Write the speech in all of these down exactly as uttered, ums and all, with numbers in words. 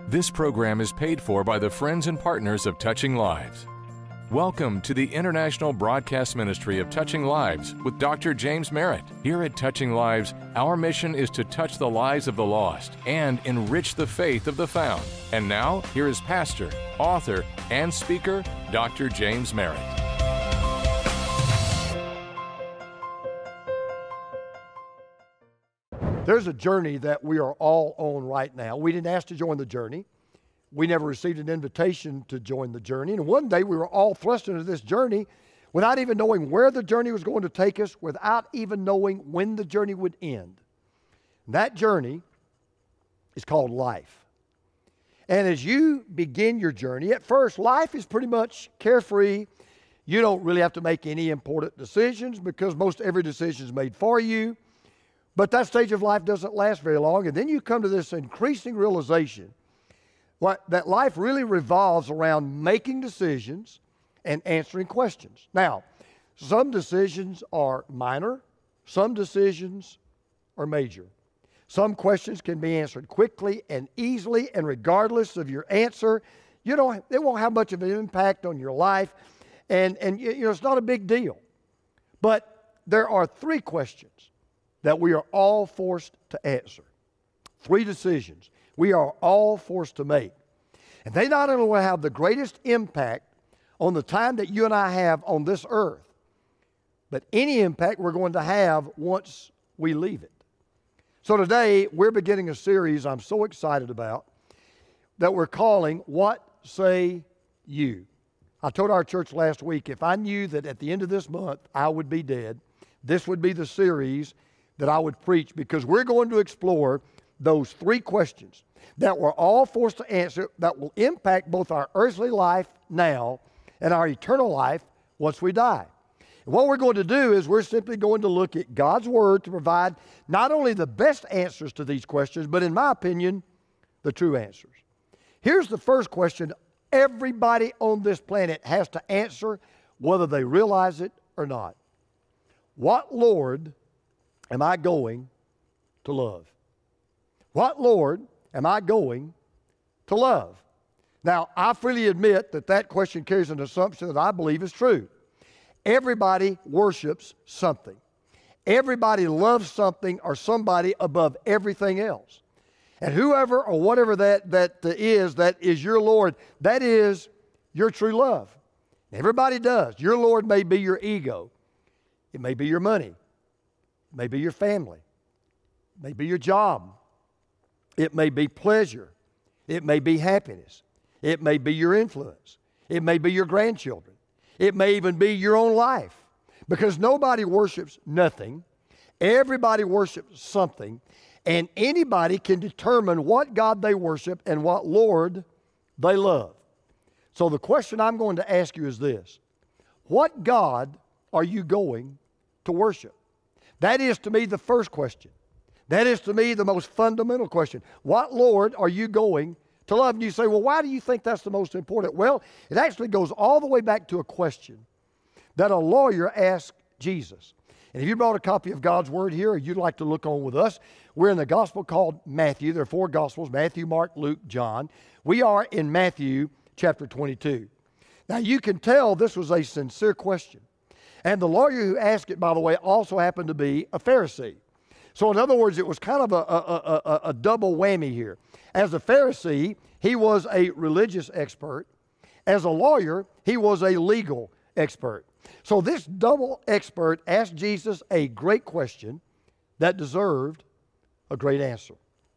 This program is paid for by the friends and partners of Touching Lives. Welcome to the International Broadcast Ministry of Touching Lives with Doctor James Merritt. Here at Touching Lives, our mission is to touch the lives of the lost and enrich the faith of the found. And now, here is pastor, author, and speaker, Doctor James Merritt. There's a journey that we are all on right now. We didn't ask to join the journey. We never received an invitation to join the journey. And one day we were all thrust into this journey without even knowing where the journey was going to take us, without even knowing when the journey would end. And that journey is called life. And as you begin your journey, at first, life is pretty much carefree. You don't really have to make any important decisions because most every decision is made for you. But that stage of life doesn't last very long. And then you come to this increasing realization what, that life really revolves around making decisions and answering questions. Now, some decisions are minor. Some decisions are major. Some questions can be answered quickly and easily, and regardless of your answer, you don't, it won't have much of an impact on your life. And, and you know, it's not a big deal. But there are three questions that we are all forced to answer. Three decisions we are all forced to make. And they not only will have the greatest impact on the time that you and I have on this earth, but any impact we're going to have once we leave it. So today, we're beginning a series I'm so excited about that we're calling, What Say You? I told our church last week, if I knew that at the end of this month I would be dead, this would be the series that I would preach, because we're going to explore those three questions that we're all forced to answer that will impact both our earthly life now and our eternal life once we die. And what we're going to do is we're simply going to look at God's Word to provide not only the best answers to these questions, but in my opinion, the true answers. Here's the first question everybody on this planet has to answer, whether they realize it or not. What Lord am I going to love? What Lord am I going to love? Now, I freely admit that that question carries an assumption that I believe is true. Everybody worships something. Everybody loves something or somebody above everything else. And whoever or whatever that, that is, that is your Lord, that is your true love. Everybody does. Your Lord may be your ego. It may be your money. It may be your family. It may be your job. It may be pleasure. It may be happiness. It may be your influence. It may be your grandchildren. It may even be your own life. Because nobody worships nothing. Everybody worships something. And anybody can determine what God they worship and what Lord they love. So the question I'm going to ask you is this. What God are you going to worship? That is, to me, the first question. That is, to me, the most fundamental question. What Lord are you going to love? And you say, well, why do you think that's the most important? Well, it actually goes all the way back to a question that a lawyer asked Jesus. And if you brought a copy of God's Word here, or you'd like to look on with us, we're in the gospel called Matthew. There are four gospels, Matthew, Mark, Luke, John. We are in Matthew chapter twenty-two. Now, you can tell this was a sincere question. And the lawyer who asked it, by the way, also happened to be a Pharisee. So in other words, it was kind of a, a, a, a double whammy here. As a Pharisee, he was a religious expert. As a lawyer, he was a legal expert. So this double expert asked Jesus a great question that deserved a great answer.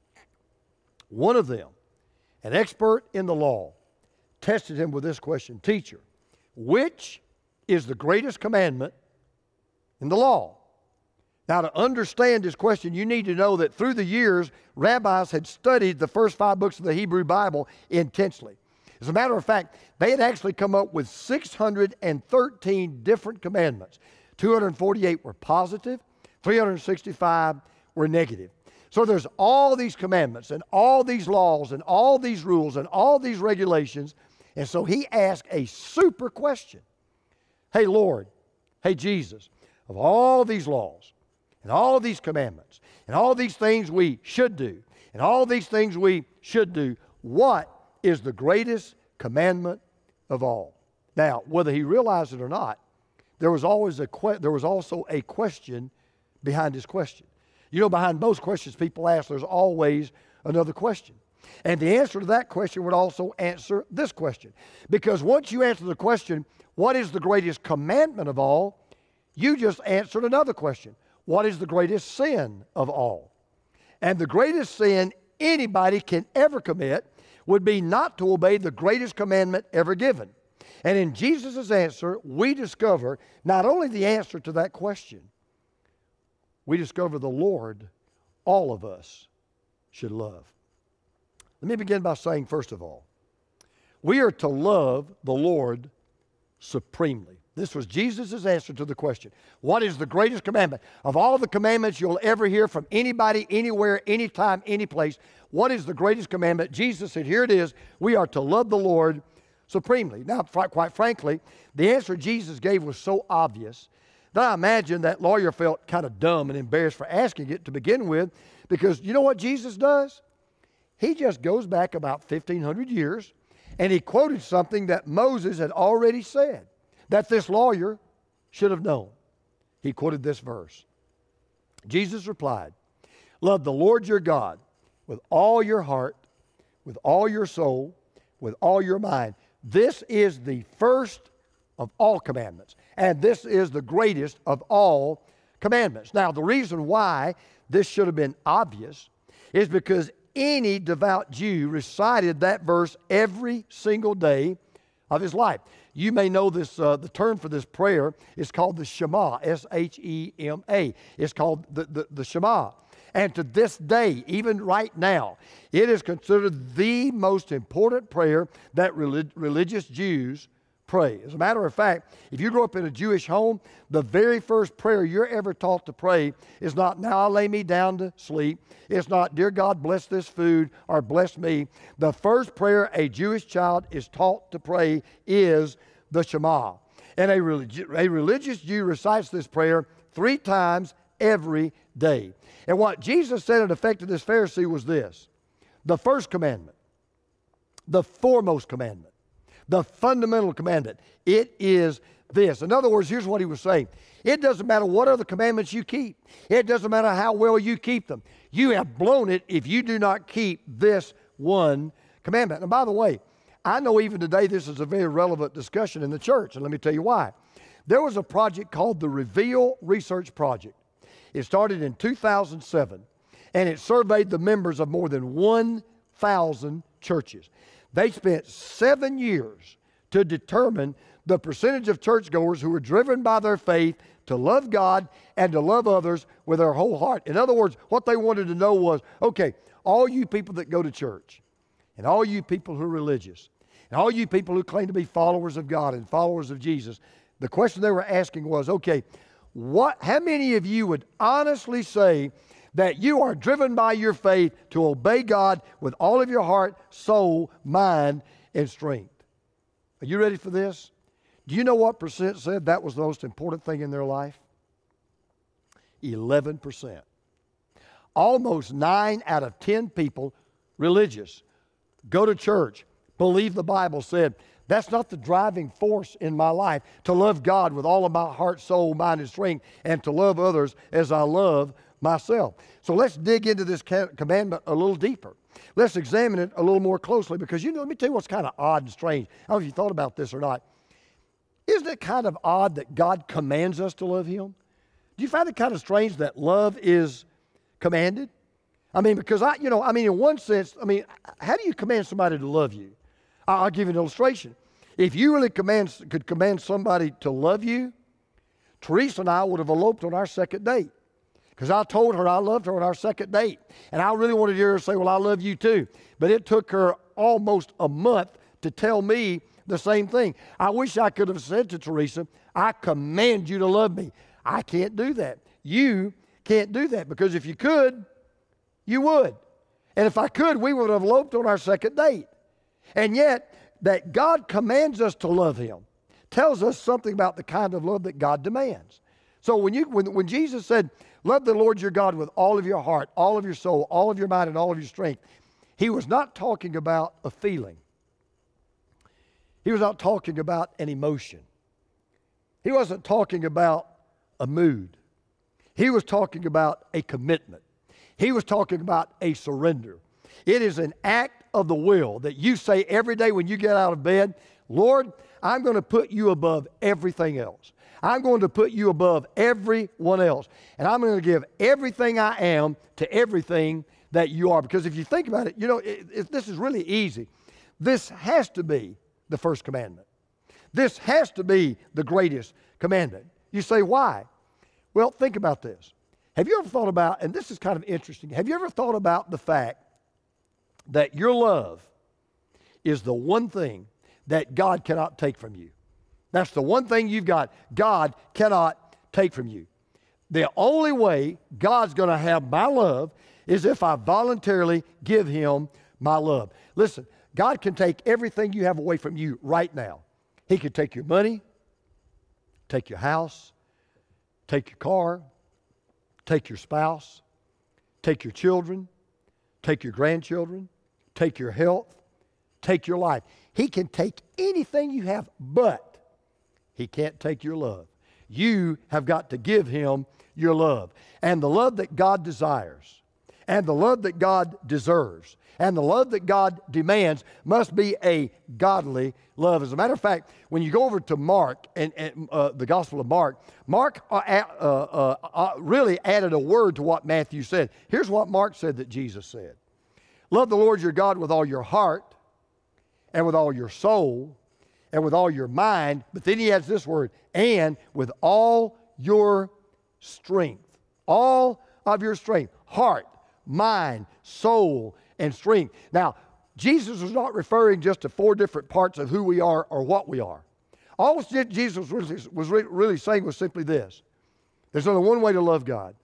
One of them, an expert in the law, tested him with this question, Teacher, which is the greatest commandment in the law? Now, to understand this question, you need to know that through the years, rabbis had studied the first five books of the Hebrew Bible intensely. As a matter of fact, they had actually come up with six hundred thirteen different commandments. two hundred forty-eight were positive, three hundred sixty-five were negative. So there's all these commandments and all these laws and all these rules and all these regulations. And so he asked a super question. Hey, Lord, hey, Jesus, of all these laws and all these commandments and all these things we should do and all these things we should do, what is the greatest commandment of all? Now, whether he realized it or not, there was always a que- there was also a question behind his question. You know, behind most questions people ask, there's always another question. And the answer to that question would also answer this question. Because once you answer the question, what is the greatest commandment of all? You just answered another question. What is the greatest sin of all? And the greatest sin anybody can ever commit would be not to obey the greatest commandment ever given. And in Jesus' answer, we discover not only the answer to that question, we discover the Lord all of us should love. Let me begin by saying, first of all, we are to love the Lord supremely. This was Jesus' answer to the question. What is the greatest commandment? Of all the commandments you'll ever hear from anybody, anywhere, anytime, any place, what is the greatest commandment? Jesus said, here it is. We are to love the Lord supremely. Now, quite frankly, the answer Jesus gave was so obvious that I imagine that lawyer felt kind of dumb and embarrassed for asking it to begin with, because you know what Jesus does? He just goes back about fifteen hundred years, and he quoted something that Moses had already said that this lawyer should have known. He quoted this verse. Jesus replied, love the Lord your God with all your heart, with all your soul, with all your mind. This is the first of all commandments, and this is the greatest of all commandments. Now, the reason why this should have been obvious is because any devout Jew recited that verse every single day of his life. You may know this, uh, the term for this prayer is called the Shema, S H E M A. It's called the, the, the Shema. And to this day, even right now, it is considered the most important prayer that relig- religious Jews pray. As a matter of fact, if you grow up in a Jewish home, the very first prayer you're ever taught to pray is not, now I lay me down to sleep. It's not, dear God, bless this food or bless me. The first prayer a Jewish child is taught to pray is the Shema. And a, relig- a religious Jew recites this prayer three times every day. And what Jesus said in effect to this Pharisee was this: the first commandment, the foremost commandment, the fundamental commandment, it is this. In other words, here's what he was saying. It doesn't matter what other commandments you keep. It doesn't matter how well you keep them. You have blown it if you do not keep this one commandment. And by the way, I know even today this is a very relevant discussion in the church, and let me tell you why. There was a project called the Reveal Research Project. It started in two thousand seven, and it surveyed the members of more than one thousand churches. They spent seven years to determine the percentage of churchgoers who were driven by their faith to love God and to love others with their whole heart. In other words, what they wanted to know was, okay, all you people that go to church, and all you people who are religious, and all you people who claim to be followers of God and followers of Jesus, the question they were asking was, okay, what? how many of you would honestly say that you are driven by your faith to obey God with all of your heart, soul, mind, and strength? Are you ready for this? Do you know what percent said that was the most important thing in their life? eleven percent. Almost nine out of ten people, religious, go to church, believe the Bible said, that's not the driving force in my life, to love God with all of my heart, soul, mind, and strength, and to love others as I love myself. So let's dig into this commandment a little deeper. Let's examine it a little more closely, because, you know, let me tell you what's kind of odd and strange. I don't know if you thought about this or not. Isn't it kind of odd that God commands us to love Him? Do you find it kind of strange that love is commanded? I mean, because I, you know, I mean, in one sense, I mean, how do you command somebody to love you? I'll give you an illustration. If you really command, could command somebody to love you, Teresa and I would have eloped on our second date, because I told her I loved her on our second date. And I really wanted her to say, well, I love you too. But it took her almost a month to tell me the same thing. I wish I could have said to Teresa, I command you to love me. I can't do that. You can't do that, because if you could, you would. And if I could, we would have eloped on our second date. And yet, that God commands us to love Him tells us something about the kind of love that God demands. So when you when, when Jesus said, love the Lord your God with all of your heart, all of your soul, all of your mind, and all of your strength, he was not talking about a feeling. He was not talking about an emotion. He wasn't talking about a mood. He was talking about a commitment. He was talking about a surrender. It is an act of the will that you say every day when you get out of bed, Lord, I'm going to put you above everything else. I'm going to put you above everyone else. And I'm going to give everything I am to everything that you are. Because if you think about it, you know, it, it, this is really easy. This has to be the first commandment. This has to be the greatest commandment. You say, why? Well, think about this. Have you ever thought about, and this is kind of interesting, have you ever thought about the fact that your love is the one thing that God cannot take from you? That's the one thing you've got God cannot take from you. The only way God's going to have my love is if I voluntarily give Him my love. Listen, God can take everything you have away from you right now. He could take your money, take your house, take your car, take your spouse, take your children, take your grandchildren, take your health, take your life. He can take anything you have, but He can't take your love. You have got to give Him your love. And the love that God desires, and the love that God deserves, and the love that God demands must be a godly love. As a matter of fact, when you go over to Mark, and, and uh, the Gospel of Mark, Mark uh, uh, uh, really added a word to what Matthew said. Here's what Mark said that Jesus said. Love the Lord your God with all your heart, and with all your soul, and with all your mind. But then he adds this word, and with all your strength. All of your strength. Heart, mind, soul, and strength. Now, Jesus was not referring just to four different parts of who we are or what we are. All Jesus was really saying was simply this. There's only one way to love God.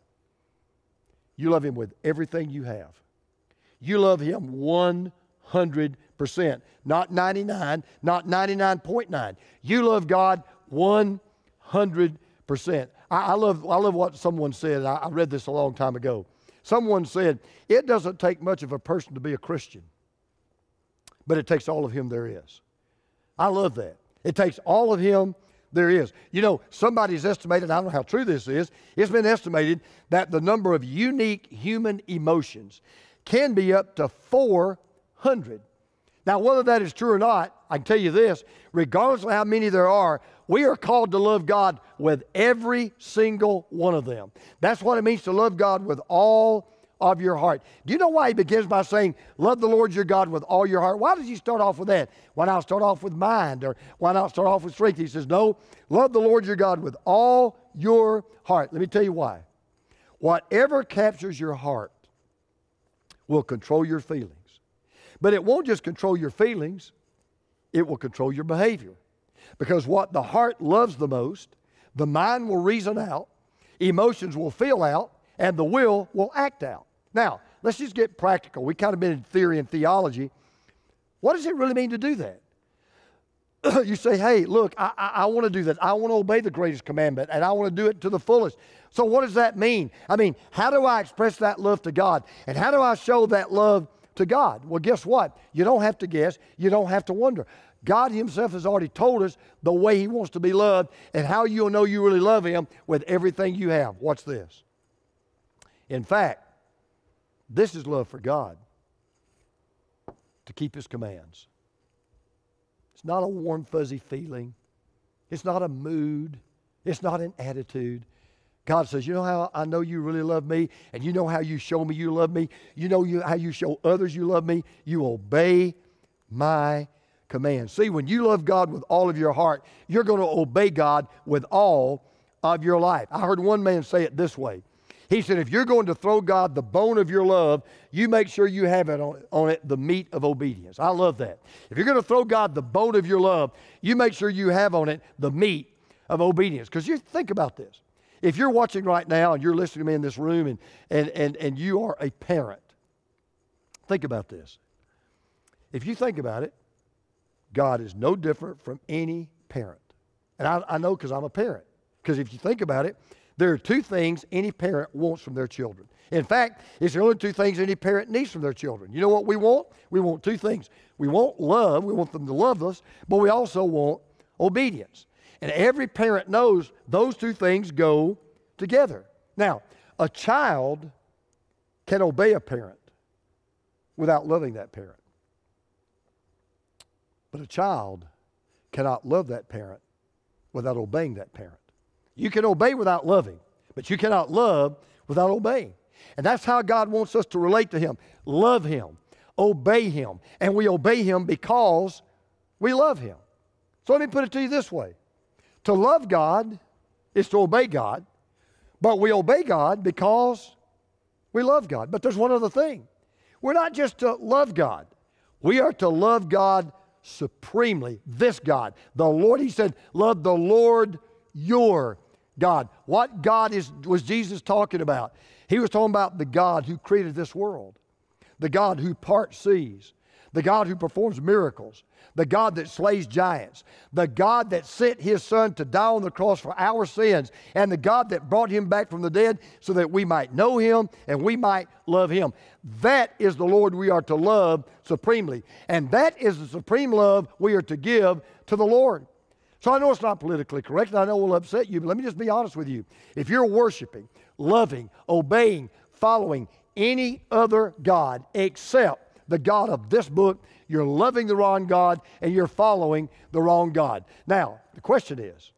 You love Him with everything you have. You love Him one hundred percent. Not ninety-nine, not ninety-nine point nine. You love God one hundred percent. I, I, love, I love what someone said. I, I read this a long time ago. Someone said, it doesn't take much of a person to be a Christian, but it takes all of Him there is. I love that. It takes all of Him there is. You know, somebody's estimated, I don't know how true this is, it's been estimated that the number of unique human emotions can be up to four hundred. Now, whether that is true or not, I can tell you this, regardless of how many there are, we are called to love God with every single one of them. That's what it means to love God with all of your heart. Do you know why he begins by saying, love the Lord your God with all your heart? Why does he start off with that? Why not start off with mind? Or why not start off with strength? He says, no, love the Lord your God with all your heart. Let me tell you why. Whatever captures your heart will control your feelings. But it won't just control your feelings, it will control your behavior. Because what the heart loves the most, the mind will reason out, emotions will feel out, and the will will act out. Now, let's just get practical. We kind of been in theory and theology. What does it really mean to do that? You say, hey, look, I, I, I want to do that. I want to obey the greatest commandment, and I want to do it to the fullest. So what does that mean? I mean, how do I express that love to God? And how do I show that love to God? Well, guess what? You don't have to guess. You don't have to wonder. God Himself has already told us the way He wants to be loved and how you'll know you really love Him with everything you have. Watch this. In fact, this is love for God, to keep His commands. It's not a warm, fuzzy feeling. It's not a mood. It's not an attitude. God says, you know how I know you really love me, and you know how you show me you love me? You know you, how you show others you love me? You obey my commands. See, when you love God with all of your heart, you're going to obey God with all of your life. I heard one man say it this way. He said, if you're going to throw God the bone of your love, you make sure you have it on, on it, the meat of obedience. I love that. If you're going to throw God the bone of your love, you make sure you have on it the meat of obedience. Because you think about this. If you're watching right now and you're listening to me in this room and, and, and, and you are a parent, think about this. If you think about it, God is no different from any parent. And I, I know because I'm a parent. Because if you think about it, There are two things any parent wants from their children. In fact, it's the only two things any parent needs from their children. You know what we want? We want two things. We want love. We want them to love us, but we also want obedience. And every parent knows those two things go together. Now, a child can obey a parent without loving that parent. But a child cannot love that parent without obeying that parent. You can obey without loving, but you cannot love without obeying. And that's how God wants us to relate to Him. Love Him, obey Him, and we obey Him because we love Him. So let me put it to you this way. To love God is to obey God, but we obey God because we love God. But there's one other thing. We're not just to love God. We are to love God supremely. This God, the Lord, He said, love the Lord your God. What God is was Jesus talking about? He was talking about the God who created this world, the God who parts seas, the God who performs miracles, the God that slays giants, the God that sent His Son to die on the cross for our sins, and the God that brought Him back from the dead so that we might know Him and we might love Him. That is the Lord we are to love supremely. And that is the supreme love we are to give to the Lord. So I know it's not politically correct, and I know it will upset you, but let me just be honest with you. If you're worshiping, loving, obeying, following any other God except the God of this book, you're loving the wrong God and you're following the wrong God. Now, the question is,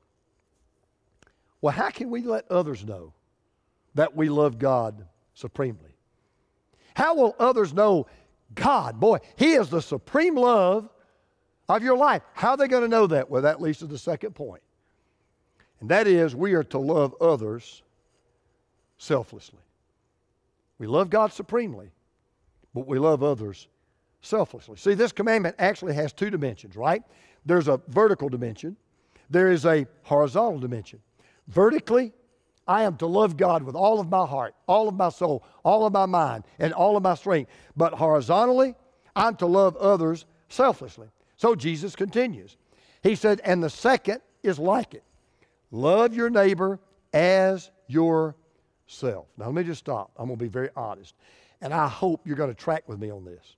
well, how can we let others know that we love God supremely? How will others know God, boy, He is the supreme love of your life? How are they going to know that? Well, that leads to the second point. And that is, we are to love others selflessly. We love God supremely, but we love others selflessly. See, this commandment actually has two dimensions, right? There's a vertical dimension. There is a horizontal dimension. Vertically, I am to love God with all of my heart, all of my soul, all of my mind, and all of my strength. But horizontally, I'm to love others selflessly. So Jesus continues. He said, and the second is like it. Love your neighbor as yourself. Now, let me just stop. I'm going to be very honest. And I hope you're going to track with me on this.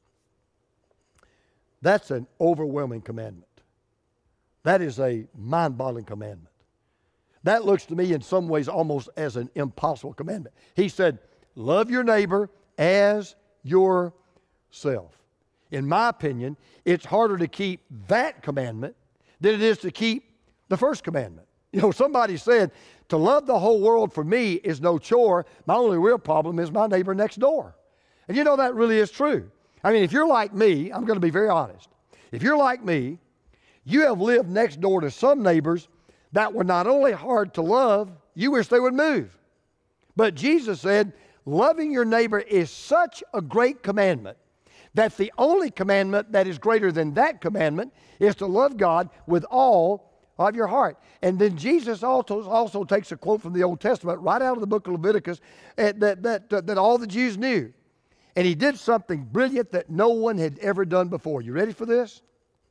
That's an overwhelming commandment. That is a mind-boggling commandment. That looks to me in some ways almost as an impossible commandment. He said, love your neighbor as yourself. In my opinion, it's harder to keep that commandment than it is to keep the first commandment. You know, somebody said, to love the whole world for me is no chore. My only real problem is my neighbor next door. And you know that really is true. I mean, if you're like me, I'm going to be very honest. If you're like me, you have lived next door to some neighbors that were not only hard to love, you wish they would move. But Jesus said, loving your neighbor is such a great commandment that the only commandment that is greater than that commandment is to love God with all of your heart. And then Jesus also, also takes a quote from the Old Testament right out of the book of Leviticus that, that, that, that all the Jews knew. And He did something brilliant that no one had ever done before. You ready for this?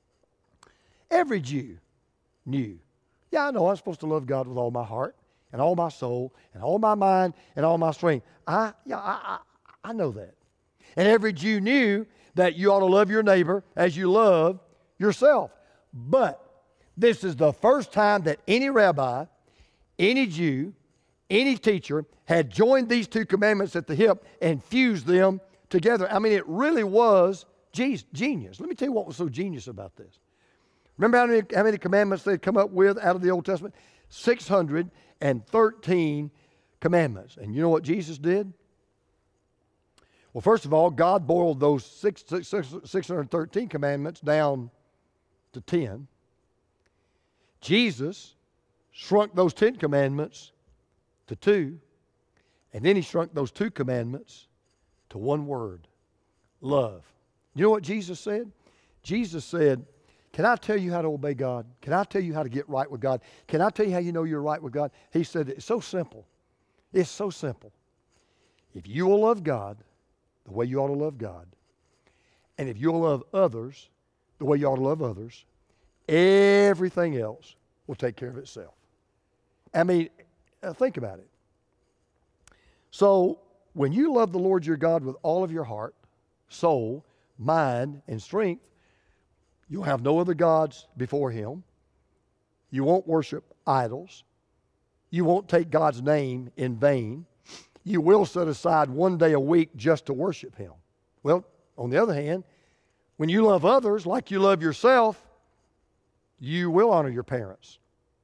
Every Jew knew. Yeah, I know I'm supposed to love God with all my heart and all my soul and all my mind and all my strength. I, yeah, I, I, I know that. And every Jew knew that you ought to love your neighbor as you love yourself. But this is the first time that any rabbi, any Jew, any teacher had joined these two commandments at the hip and fused them together. I mean, it really was genius. Let me tell you what was so genius about this. Remember how many, how many commandments they'd come up with out of the Old Testament? six hundred thirteen commandments. And you know what Jesus did? Well, first of all, God boiled those six, six, six hundred thirteen commandments down to ten. Jesus shrunk those ten commandments to two. And then He shrunk those two commandments to one word, love. You know what Jesus said? Jesus said, can I tell you how to obey God? Can I tell you how to get right with God? Can I tell you how you know you're right with God? He said, it's so simple. It's so simple. If you will love God the way you ought to love God, and if you'll love others the way you ought to love others, everything else will take care of itself. I mean, think about it. So when you love the Lord your God with all of your heart, soul, mind, and strength, you'll have no other gods before him. You won't worship idols. You won't take God's name in vain. You will set aside one day a week just to worship him. Well, on the other hand, when you love others like you love yourself, you will honor your parents.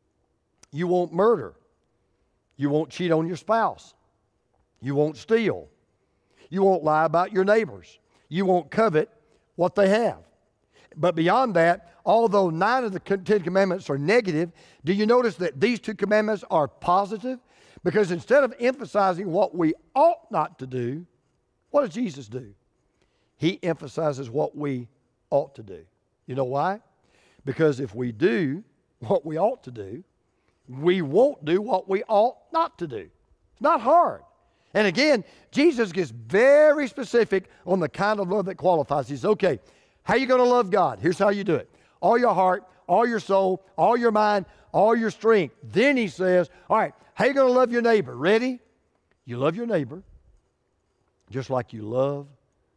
You won't murder. You won't cheat on your spouse. You won't steal. You won't lie about your neighbors. You won't covet what they have. But beyond that, although nine of the Ten Commandments are negative, do you notice that these two commandments are positive? Because instead of emphasizing what we ought not to do, what does Jesus do? He emphasizes what we ought to do. You know why? Because if we do what we ought to do, we won't do what we ought not to do. It's not hard. And again, Jesus gets very specific on the kind of love that qualifies. He says, okay, how are you going to love God? Here's how you do it. All your heart, all your soul, all your mind, all your strength. Then he says, all right, how are you going to love your neighbor? Ready? You love your neighbor just like you love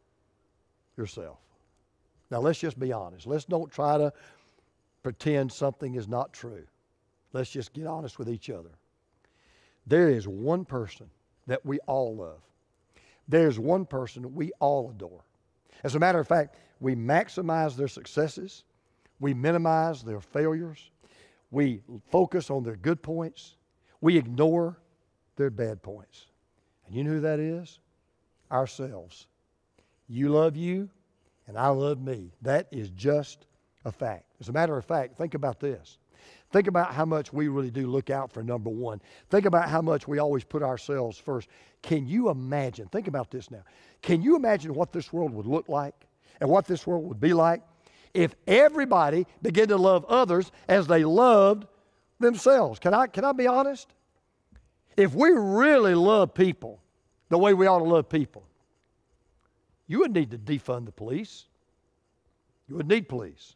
yourself. Now, let's just be honest. Let's don't try to pretend something is not true. Let's just get honest with each other. There is one person that we all love. There's one person we all adore. As a matter of fact, we maximize their successes. We minimize their failures. We focus on their good points. We ignore their bad points. And you know who that is? Ourselves. You love you, and I love me. That is just a fact. As a matter of fact, think about this. Think about how much we really do look out for number one. Think about how much we always put ourselves first. Can you imagine, think about this now. Can you imagine what this world would look like and what this world would be like if everybody began to love others as they loved themselves? Can I, can I be honest? If we really love people the way we ought to love people, you wouldn't need to defund the police. You wouldn't need police.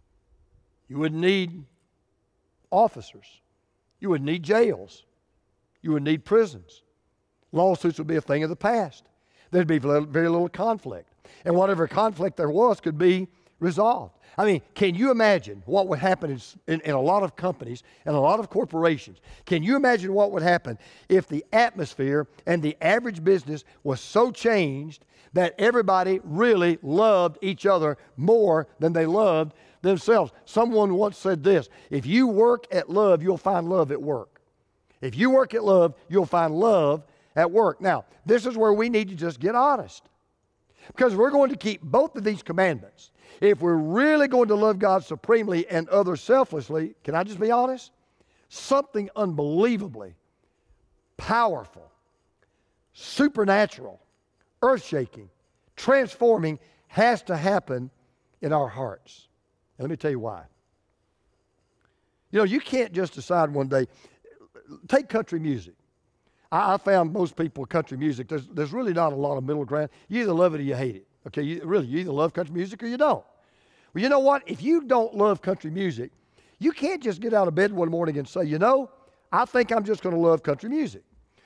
You wouldn't need officers. You would need jails. You would need prisons. Lawsuits would be a thing of the past. There'd be very little conflict. And whatever conflict there was could be resolved. I mean, can you imagine what would happen in, in, in a lot of companies and a lot of corporations? Can you imagine what would happen if the atmosphere and the average business was so changed that everybody really loved each other more than they loved themselves? Someone once said this: if you work at love, you'll find love at work. If you work at love, you'll find love at work. Now, this is where we need to just get honest. Because we're going to keep both of these commandments. If we're really going to love God supremely and others selflessly, can I just be honest? Something unbelievably powerful, supernatural, earth-shaking, transforming has to happen in our hearts. And let me tell you why. You know, you can't just decide one day. Take country music. I, I found most people country music, there's, there's really not a lot of middle ground. You either love it or you hate it. Okay, you, really, you either love country music or you don't. Well, you know what? If you don't love country music, you can't just get out of bed one morning and say, you know, I think I'm just going to love country music.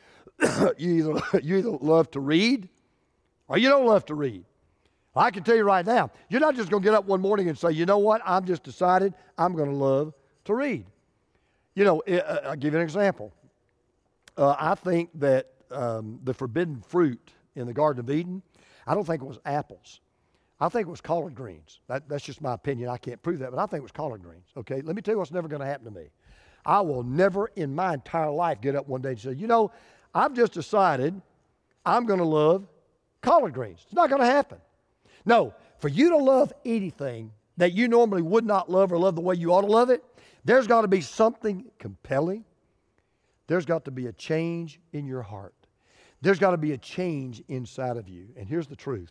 you, either, you either love to read or you don't love to read. I can tell you right now, you're not just going to get up one morning and say, you know what, I'm just decided I'm going to love to read. You know, I'll give you an example. Uh, I think that um, the forbidden fruit in the Garden of Eden, I don't think it was apples. I think it was collard greens. That, that's just my opinion. I can't prove that, but I think it was collard greens. Okay, let me tell you what's never going to happen to me. I will never in my entire life get up one day and say, you know, I've just decided I'm going to love collard greens. It's not going to happen. No, for you to love anything that you normally would not love or love the way you ought to love it, there's got to be something compelling. There's got to be a change in your heart. There's got to be a change inside of you. And here's the truth.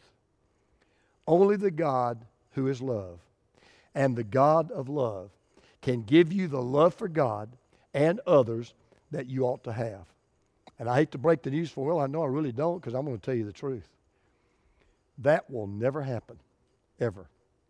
Only the God who is love and the God of love can give you the love for God and others that you ought to have. And I hate to break the news for you. Well, I know I really don't, because I'm going to tell you the truth. That will never happen, ever.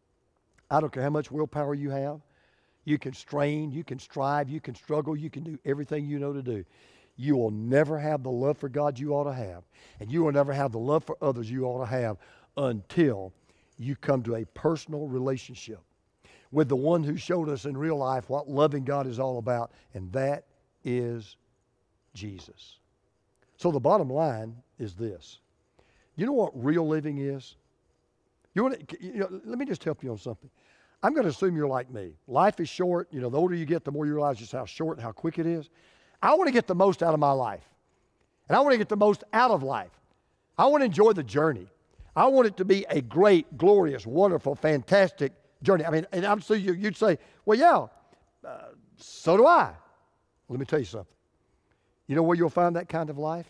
I don't care how much willpower you have. You can strain, you can strive, you can struggle, you can do everything you know to do. you will never have the love for God you ought to have, and you will never have the love for others you ought to have until you come to a personal relationship with the one who showed us in real life what loving God is all about, and that is Jesus. So the bottom line is this. You know what real living is? You want to, you know, let me just help you on something. I'm going to assume you're like me. Life is short. You know, the older you get, the more you realize just how short and how quick it is. I want to get the most out of my life. And I want to get the most out of life. I want to enjoy the journey. I want it to be a great, glorious, wonderful, fantastic journey. I mean, and I'm so you, you'd say, well, yeah, uh, so do I. Let me tell you something. You know where you'll find that kind of life?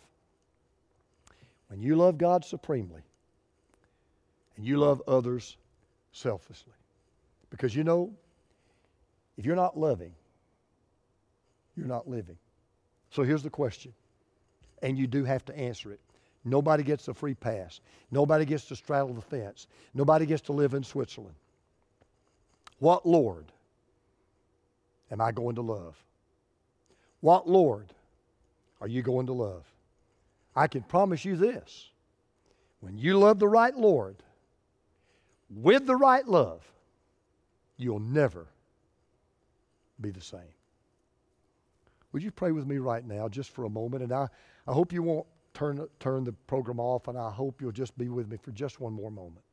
When you love God supremely and you love others selflessly. Because you know, if you're not loving, you're not living. So here's the question, and you do have to answer it. Nobody gets a free pass. Nobody gets to straddle the fence. Nobody gets to live in Switzerland. What Lord am I going to love? What Lord are you going to love? I can promise you this. When you love the right Lord with the right love, you'll never be the same. Would you pray with me right now just for a moment? And I, I hope you won't turn, turn the program off, and I hope you'll just be with me for just one more moment.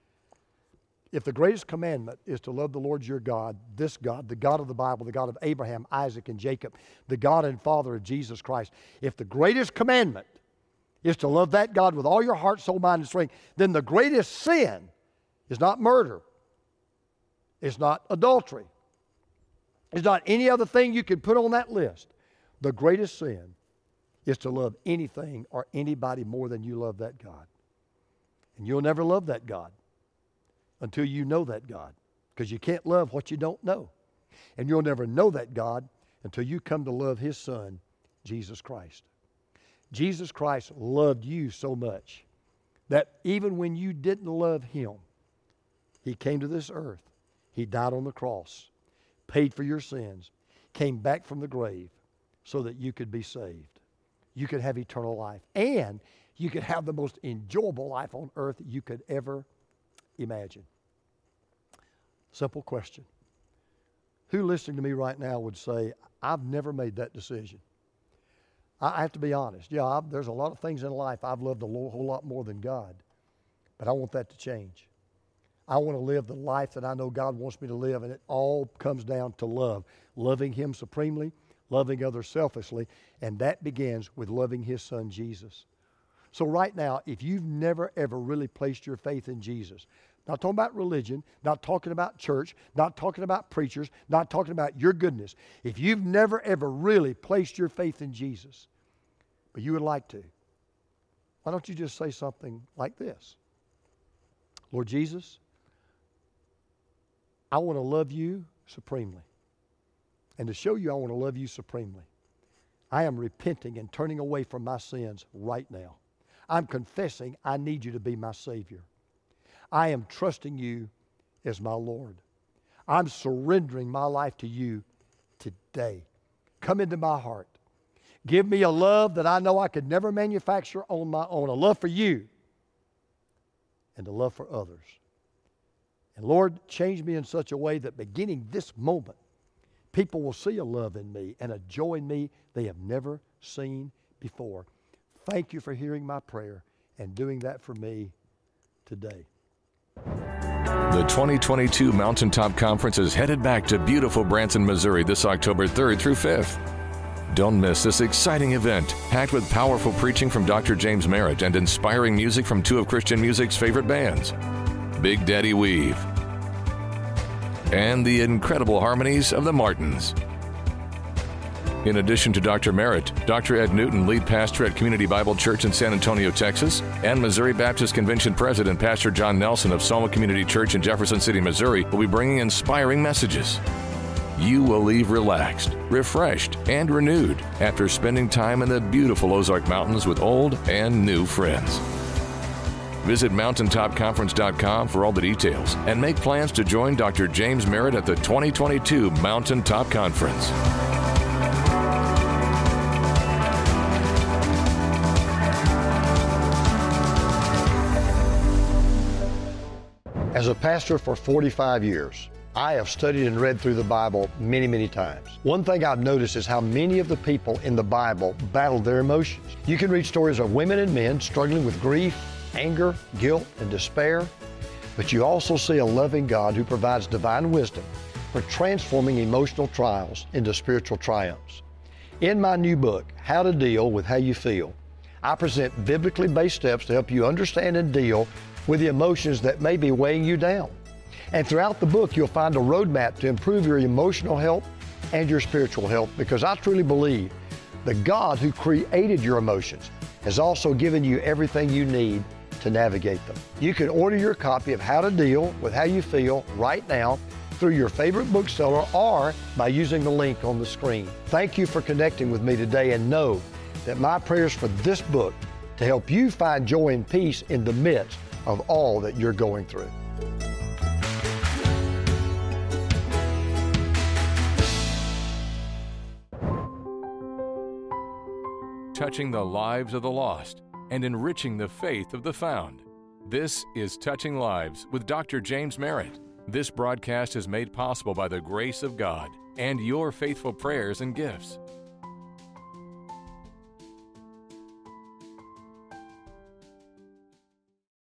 If the greatest commandment is to love the Lord your God, this God, the God of the Bible, the God of Abraham, Isaac, and Jacob, the God and Father of Jesus Christ, if the greatest commandment is to love that God with all your heart, soul, mind, and strength, then the greatest sin is not murder. It's not adultery. It's not any other thing you could put on that list. The greatest sin is to love anything or anybody more than you love that God. And you'll never love that God until you know that God, because you can't love what you don't know. And you'll never know that God until you come to love His Son, Jesus Christ. Jesus Christ loved you so much that even when you didn't love Him, He came to this earth. He died on the cross, paid for your sins, came back from the grave so that you could be saved. You could have eternal life, and you could have the most enjoyable life on earth that you could ever imagine. Simple question. Who listening to me right now would say, I've never made that decision? I have to be honest. Yeah, I've, there's a lot of things in life I've loved a whole lot more than God, but I want that to change. I want to live the life that I know God wants me to live, and it all comes down to love. Loving Him supremely, loving others selflessly, and that begins with loving His Son, Jesus. So right now, if you've never ever really placed your faith in Jesus, not talking about religion, not talking about church, not talking about preachers, not talking about your goodness, if you've never ever really placed your faith in Jesus, but you would like to, why don't you just say something like this? Lord Jesus, I want to love you supremely. And to show you I want to love you supremely, I am repenting and turning away from my sins right now. I'm confessing I need you to be my Savior. I am trusting you as my Lord. I'm surrendering my life to you today. Come into my heart. Give me a love that I know I could never manufacture on my own, a love for you and a love for others. And Lord, change me in such a way that beginning this moment, people will see a love in me and a joy in me they have never seen before. Thank you for hearing my prayer and doing that for me today. The twenty twenty-two Mountaintop Conference is headed back to beautiful Branson, Missouri this October third through fifth. Don't miss this exciting event, packed with powerful preaching from Doctor James Merritt and inspiring music from two of Christian music's favorite bands, Big Daddy Weave and the incredible harmonies of the Martins. In addition to Doctor Merritt, Doctor Ed Newton, lead pastor at Community Bible Church in San Antonio, Texas, and Missouri Baptist Convention President Pastor John Nelson of Soma Community Church in Jefferson City, Missouri, will be bringing inspiring messages. You will leave relaxed, refreshed, and renewed after spending time in the beautiful Ozark Mountains with old and new friends. Visit mountaintop conference dot com for all the details and make plans to join Doctor James Merritt at the twenty twenty-two Mountaintop Conference. As a pastor for forty-five years, I have studied and read through the Bible many, many times. One thing I've noticed is how many of the people in the Bible battled their emotions. You can read stories of women and men struggling with grief, anger, guilt, and despair, but you also see a loving God who provides divine wisdom for transforming emotional trials into spiritual triumphs. In my new book, How to Deal with How You Feel, I present biblically based steps to help you understand and deal with the emotions that may be weighing you down. And throughout the book, you'll find a roadmap to improve your emotional health and your spiritual health, because I truly believe the God who created your emotions has also given you everything you need to navigate them. You can order your copy of How to Deal with How You Feel right now through your favorite bookseller or by using the link on the screen. Thank you for connecting with me today, and know that my prayers for this book to help you find joy and peace in the midst of all that you're going through. Touching the lives of the lost and enriching the faith of the found. This is Touching Lives with Doctor James Merritt. This broadcast is made possible by the grace of God and your faithful prayers and gifts.